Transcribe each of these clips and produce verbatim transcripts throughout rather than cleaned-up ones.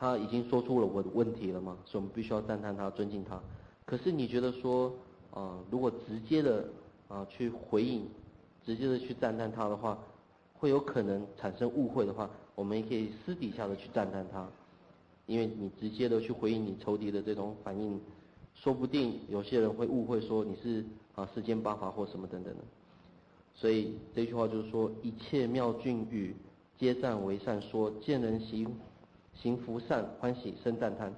他已经说出了我的问题了嘛，所以我们必须要赞叹他、尊敬他。可是你觉得说，啊、呃，如果直接的啊、呃、去回应，直接的去赞叹他的话，会有可能产生误会的话，我们也可以私底下的去赞叹他，因为你直接的去回应你仇敌的这种反应，说不定有些人会误会说你是啊世间八法或什么等等的。所以这句话就是说，一切妙俊语皆赞为善说，见人行行福善，欢喜生赞叹。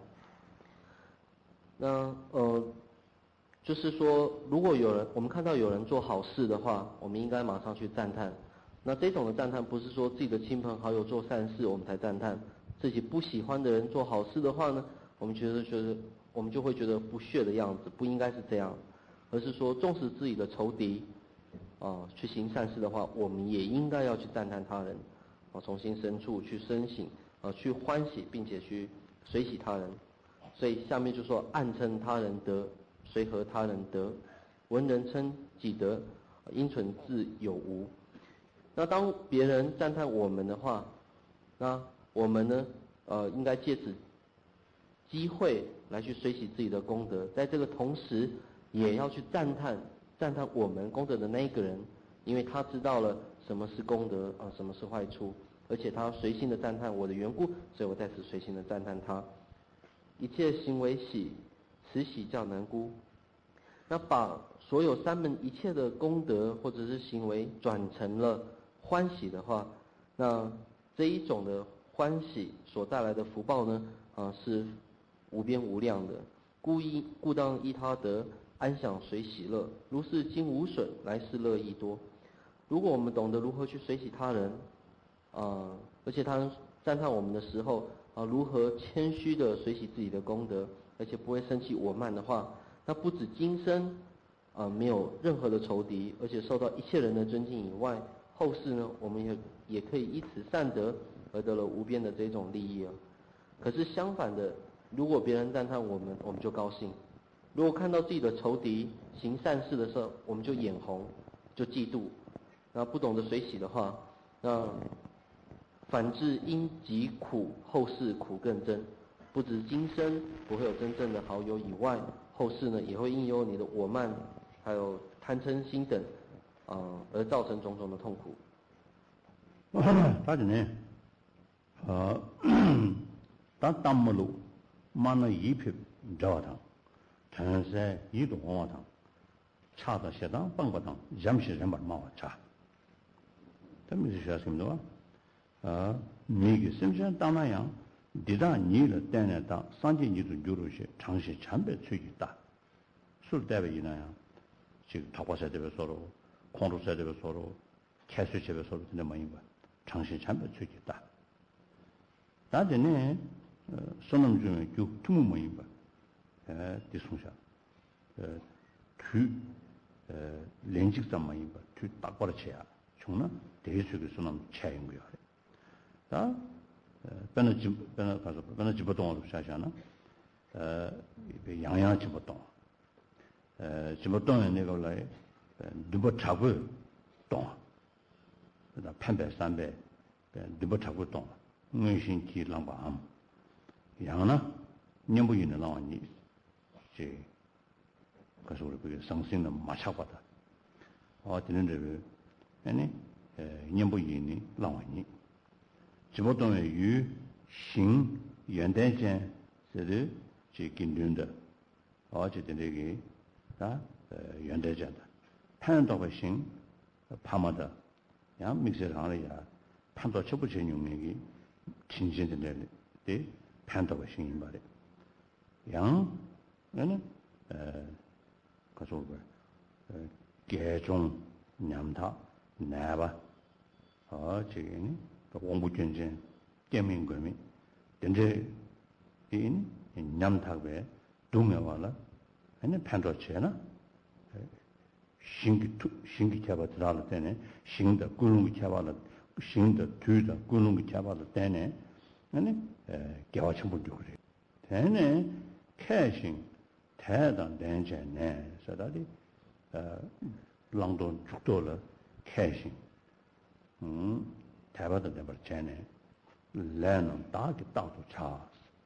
那呃，就是说，如果有人我们看到有人做好事的话，我们应该马上去赞叹。那这种的赞叹不是说自己的亲朋好友做善事我们才赞叹，自己不喜欢的人做好事的话呢，我们觉得觉得我们就会觉得不屑的样子，不应该是这样，而是说纵使自己的仇敌啊、呃、去行善事的话，我们也应该要去赞叹他人，啊、呃、从心深处去深省，啊、呃、去欢喜，并且去随喜他人。所以下面就说暗称他人德，随和他人德，闻人称己德，因存自有无。那当别人赞叹我们的话，那我们呢，呃，应该借此机会来去随喜自己的功德，在这个同时，也要去赞叹赞叹我们功德的那一个人，因为他知道了什么是功德啊、呃，什么是坏处，而且他随心的赞叹我的缘故，所以我在此随心的赞叹他。一切行为喜，此喜较难估。那把所有三门一切的功德或者是行为转成了欢喜的话，那这一种的欢喜所带来的福报呢，啊、呃、是无边无量的。故依故当依他德，安享随喜乐。如是今无损，来世乐益多。如果我们懂得如何去随喜他人，啊、呃，而且他人赞叹我们的时候，啊，如何谦虚的随喜自己的功德，而且不会生气我慢的话，那不止今生啊、呃、没有任何的仇敌，而且受到一切人的尊敬以外，后世呢，我们也也可以依此善德而得了无边的这种利益啊。可是相反的，如果别人赞叹我们，我们就高兴；如果看到自己的仇敌行善事的时候，我们就眼红，就嫉妒。那不懂得随喜的话，那反之因疾苦，后世苦更增。不止今生不会有真正的好友以外，后世呢也会因有你的我慢，还有贪嗔心等，啊、呃，而造成种种的痛苦。 大家呢，呃，当当么路，慢了一批找他，陈山一种往他，查到适当帮过他，暂时人把毛查。他们是说什么的话？啊，你个身上当那样，抵达你了，当然当三千你都丢入去，长期成本吹起大，是代表那样，这个桃花山这边说了，矿土山这边说了，开水这边说了，真的没有吧？长期成本吹起大，但是呢，呃，说那么久就这么没有吧？呃，的从下，呃，去，呃，连续怎么有吧？去打过了钱，穷呢，第一次个说那么钱用不了的。啊，呃，本来记本来他说本来记不懂，想想呢，呃，样样记不懂，呃，记不懂的那个来，呃，你不查过懂，那判百三百，呃，你不查过懂，我心提浪把嘛，样呢，念不赢的浪你，这，可是我这个伤心的马查过的，哦，今天这个，哎呢，呃，念不赢的浪你。这么多人与行元代间是的这跟踪的，而且的那个啊呃元代间的，判到个行怕么的，然后没些上来呀，判到吃不吃用那个亲戚的那里的判到个行吧的，然后呢呃可说个呃改种让他来吧，而这个呢。王不捐钱，点名革命，但是因让他呗，都没完了，人家判到钱了，新的土新的钱包知道了在呢，新的古龙的钱包了，新的土的古龙的钱包了在呢，那呢呃给我全部丢了，但呢开心太当单钱呢，说到的呃浪动足多了开心，嗯。台湾的那边钱呢，来能打给打出差，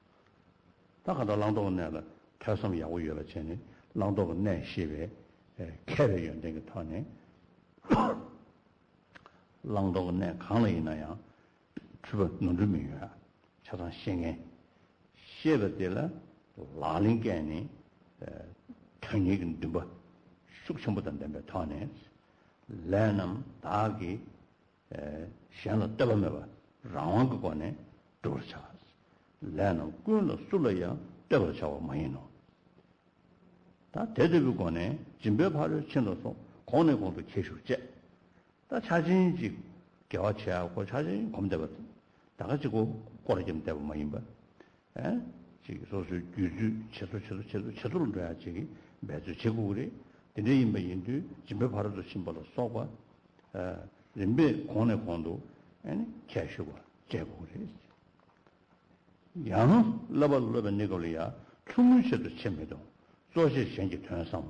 다 가다 랑도가 내가 태성 야구 열어 전에 랑도가 내 시베 에 캐베 연된 거 타네 랑도가 내 강을 이나야 주변 논주미야 차상 생에 시베들라 라링게니 에 경력은 좀 숙청보단 되면 타네 래남 다기 에 시안을 떠보면 라왕 그거네 돌차 래남 꾼을 쏠려야 떠버쳐 마이노 다 대대부권에 진배파를 쳐넣어서 공내 공도 계속제 다 자신이 겨치하고 자신이 검대거든 다 가지고 꼬라지면 되고 마인바 에 지금 소수 유주 제도 제도 제도 제도를 둬야지 매주 제국이 근데 인베인도 진배파를 심벌로 쏘고 에 인베 공내 공도 아니 계속고 제국이 양 러버 러버 니골이야 충분히도 침해도 조시 현지 통상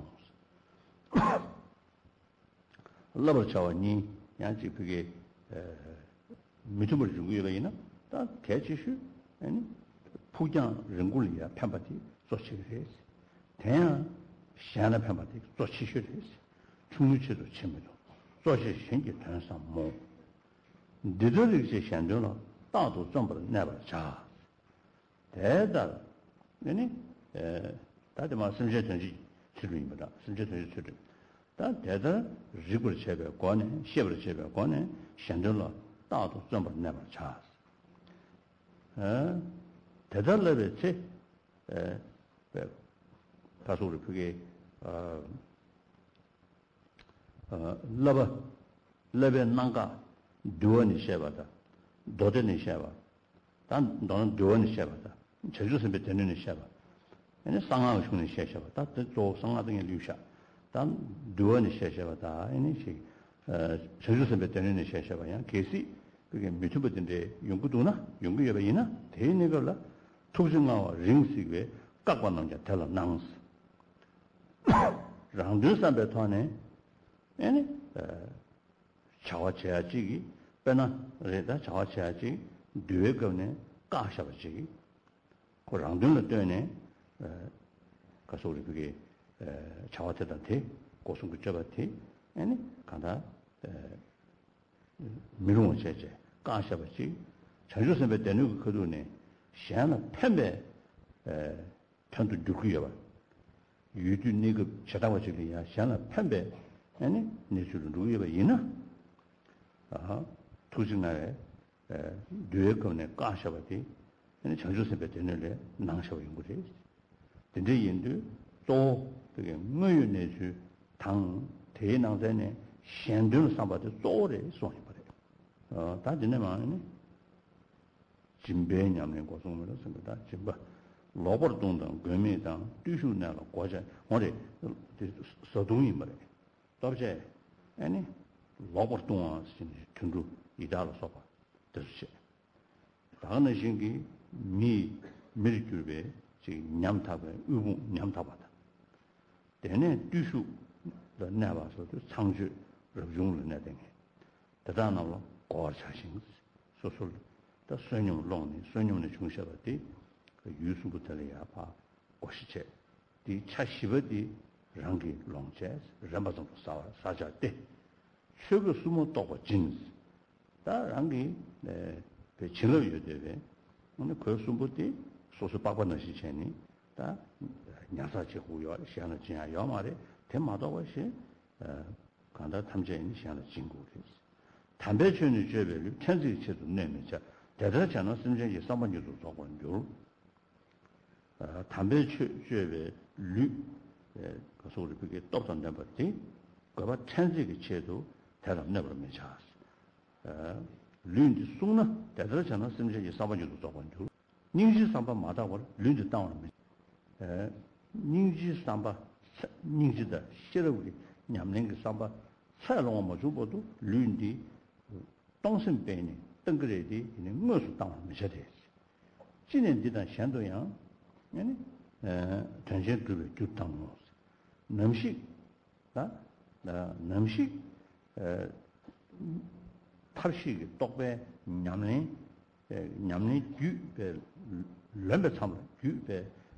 러버 차원이 양지 그게 에 미tum을 주고 이러이나 다 대치슈 아니 부장人구리야 편바티 조시를 했어 대양 시안의 편바티 조시를 했어 충분히도 침해도 조시 현지 통상 뭐 니들이 이제 현존은 다도 전부 내버 자 대다 아니 에 다들 말씀해 주지 주입니다. 심지어 주지. 다 대다 리그를 제배 권에 시험을 제배 권에 현존로 다도 전부 내버 자. 에 대달레베 제 에, 다소 우리 그게 어, 어, 러버 러베 난가 두원이 셔바다 도전이 셔바 단 너는 두원이 셔바다 제주 선배 되는 셔바 아니 상하고 싶은 셔셔바 다또 상하등의 류샤 단 두원이 셔셔바다 아니 시 어, 제주 선배 되는 셔셔바야 계시 그게 미투버인데 연구도나 연구여배이나 대내걸라 투증하고 링식에 깎아놓은 게 달라 낭스 랑드산배 토네 아니 자와체야지 빼나 레다 자와체야지 뒤에거네 까샤버지 그 랑드는 때네 가서 우리 그게 자와체한테 고승구 잡았지 아니 간다 미루어 제제 까샤버지 자주선배 때는 그거네 시안은 팬배 에 편도 죽이여 유주 니그 쳐다보지리야 시안은 팬배 아니 내주를 누구여 이나 아 투증나에 에 뇌거네 까셔버디 아니 자주선배 때는 낭셔 연구지 근데 인도 또 그게 뭐유 내주 당 대낭전에 현존 상바도 쪼래 소리 버려 어 다지네 마네 진배냐면 고성으로 생각다 진바 로버 동당 거미당 뒤슈나로 과자 어디 서동이 말해 또제 아니 로버 동안 신 tundu 이다로 써봐 됐지 다른 신기 미 미르규베 지금 냠탑에 의부 냠탑하다 되네 뒤슈 더 나와서도 창주 용을 내대게 대단하로 거차신 소설 더 선용 롱니 선용의 중심이 그 유수부터야 봐 고시체 디 차시버디 랑기 롱제 람바좀 싸워 사자때 쇼그 수모 또고 진스 다 랑기 네그 진로요 되게 오늘 그 수부디 소소 빠빠는 시체니 다 냐사지 후요 시안의 진야 요말에 대마도 것이 어 간다 탐제인 시안의 진구です 담배 주는 죄별이 천지 체도 내면자 대단하지 않았으면 이제 삼번주도 조건죠. 아 담배 죄별 류 그래서 우리 그게 똑똑한 버티 그거 천지의 체도 대단 내버리면 자. 아 류인지 숨나 대단하지 않았으면 이제 삼번주도 조건죠. 닝지 삼번 마다고 류인지 다운면 에 닝지 삼번 닝지다 싫어우리 냠는 그 삼번 살롱 뭐 주고도 류인지 당신 배니 덩그레디 있는 무엇을 당하면 되지. 지난디다 현도양 아니 에 전체적으로 주당고 남식 아 남식 에 탈식 똑배 냠네 냠네 주배 렘베 참을 주배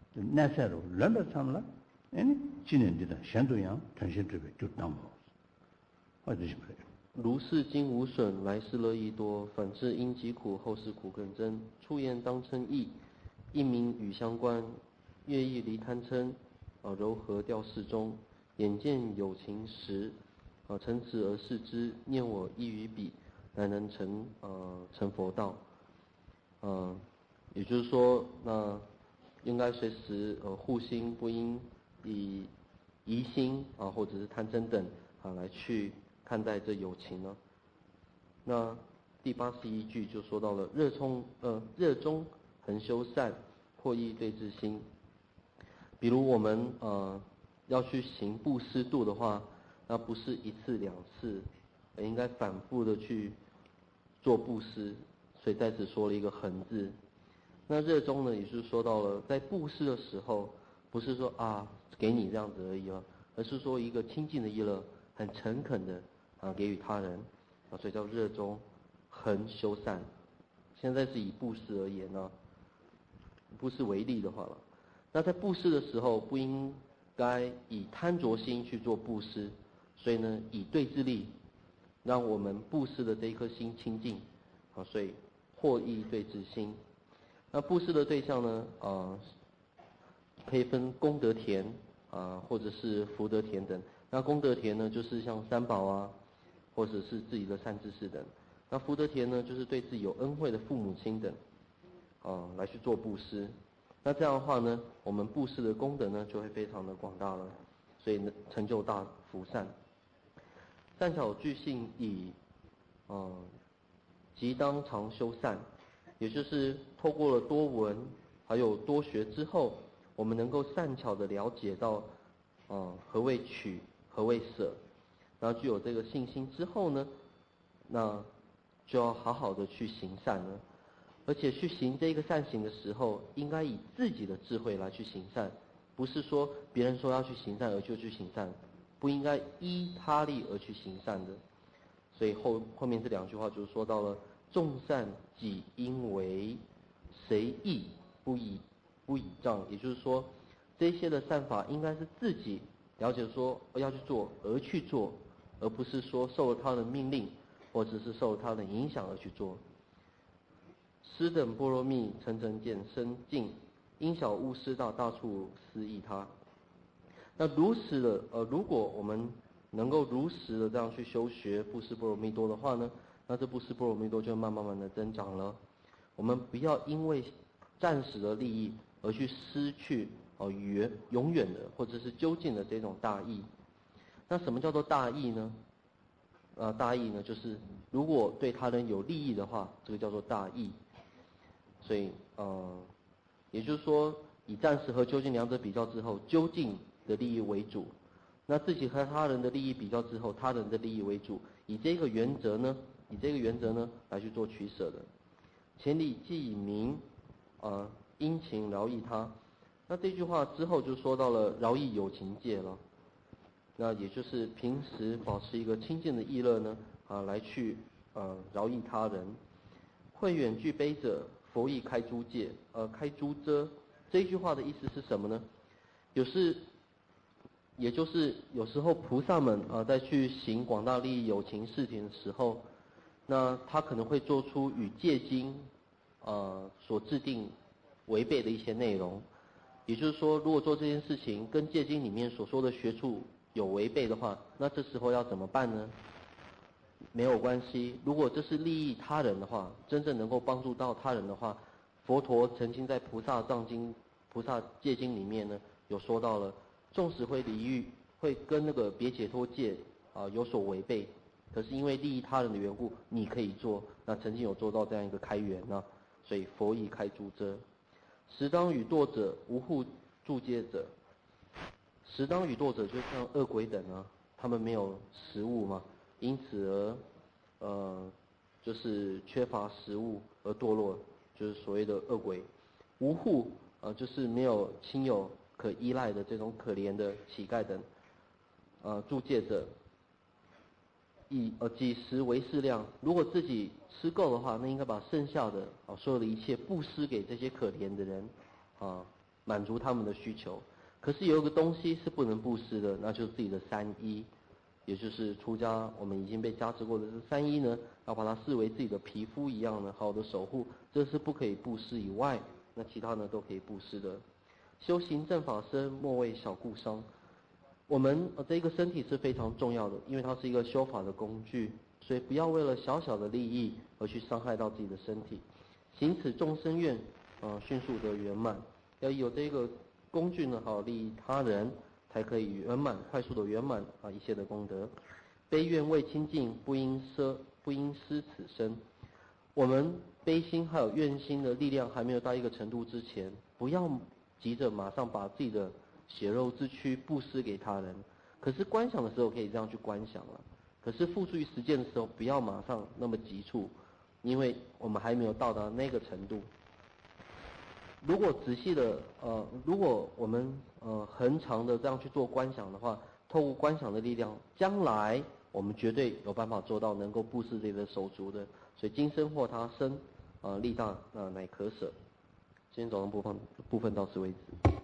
那时候人的他们了，哎，今年的相对样，腾讯这边就当不好，或者是不是？ 如是今无损，来世乐益多。反之因疾苦，后世苦更增。出言当称义，一名与相关，乐意离贪嗔，啊，柔和调适中。眼见有情时，啊，诚此而视之，念我亦于彼，乃能成呃成佛道。呃，也就是说，那应该随时呃护心，不应以疑心啊或者是贪嗔等啊来去看待这有情呢。那第八十一句就说到了热衷呃热衷恒修善，或益对治心。比如我们呃要去行布施度的话，那不是一次两次，应该反复的去做布施，所以在此说了一个恒字。那热衷呢，也就是说到了在布施的时候，不是说啊给你这样子而已了，而是说一个清净的意乐，很诚恳的啊给予他人啊，所以叫热衷恒修善。现在是以布施而言呢，布施为例的话了，那在布施的时候不应该以贪着心去做布施，所以呢以对治力，让我们布施的这一颗心清净啊，所以获益对治心。那布施的对象呢，呃，可以分功德田啊，或者是福德田等。那功德田呢，就是像三宝啊，或者是自己的善知识等。那福德田呢，就是对自己有恩惠的父母亲等，啊，来去做布施。那这样的话呢，我们布施的功德呢，就会非常的广大了，所以呢，成就大福善。善巧具性以，呃，即当常修善。也就是透过了多闻，还有多学之后，我们能够善巧的了解到，呃，何谓取，何谓舍，然后具有这个信心之后呢，那就要好好的去行善了。而且去行这个善行的时候，应该以自己的智慧来去行善，不是说别人说要去行善而就去行善，不应该依他力而去行善的。所以后后面这两句话就是说到了众善己应为，谁益不以不以仗。也就是说，这些的善法应该是自己了解说要去做而去做，而不是说受了他的命令或者是受了他的影响而去做。施等波罗蜜，层层见深净，因小悟施大，大处思益他。那如实的呃，如果我们能够如实的这样去修学布施波罗蜜多的话呢，那这布施波罗蜜多就慢慢慢的增长了。我们不要因为暂时的利益而去失去哦远永远的或者是究竟的这种大义。那什么叫做大义呢？呃，大义呢，就是如果对他人有利益的话，这个叫做大义。所以呃，也就是说，以暂时和究竟两者比较之后，究竟的利益为主；那自己和他人的利益比较之后，他人的利益为主。以这个原则呢，以这个原则呢来去做取舍的。前理既明，啊，殷勤饶益他。那这句话之后就说到了饶益有情界了。那也就是平时保持一个清净的意乐呢，啊，来去呃饶益他人。慧远具悲者，佛亦开诸戒，呃，开诸遮。这句话的意思是什么呢？有时，也就是有时候菩萨们啊、呃，在去行广大利益有情事情的时候，那他可能会做出与戒经呃所制定违背的一些内容。也就是说，如果做这件事情跟戒经里面所说的学处有违背的话，那这时候要怎么办呢？没有关系，如果这是利益他人的话，真正能够帮助到他人的话，佛陀曾经在菩萨藏经、菩萨戒经里面呢，有说到了，纵使会离欲，会跟那个别解脱戒啊、呃、有所违背，可是因为利益他人的缘故，你可以做。那曾经有做到这样一个开源呢，所以佛亦开诸遮。时当与堕者，无护助戒者。时当与堕者，就像恶鬼等啊，他们没有食物嘛。因此而，呃，就是缺乏食物而堕落，就是所谓的恶鬼。无护，呃，就是没有亲友可依赖的这种可怜的乞丐等。呃，助戒者，以呃几时为适量。如果自己吃够的话，那应该把剩下的啊、呃、所有的一切布施给这些可怜的人啊。 满足他们的需求。可是有一个东西是不能布施的，那就是自己的三衣，也就是出家我们已经被加持过的这三衣呢，要把它视为自己的皮肤一样的好好的守护，这是不可以布施以外，那其他呢都可以布施的。修行正法身，莫为小故伤。我们呃这一个身体是非常重要的，因为它是一个修法的工具，所以不要为了小小的利益而去伤害到自己的身体。行此众生愿，呃，迅速得圆满。要有这个工具呢，好利益他人，才可以圆满，快速的圆满啊一切的功德。悲愿未清净，不应舍，不应失此身。我们悲心还有愿心的力量还没有到一个程度之前，不要急着马上把自己的血肉之躯布施给他人。可是观想的时候可以这样去观想了，可是付诸于实践的时候，不要马上那么急促，因为我们还没有到达那个程度。如果仔细的呃，如果我们呃恒常的这样去做观想的话，透过观想的力量，将来我们绝对有办法做到能够布施这个手足的。所以今生或他生，呃，力大呃乃可舍。今天早上播放部分到此为止。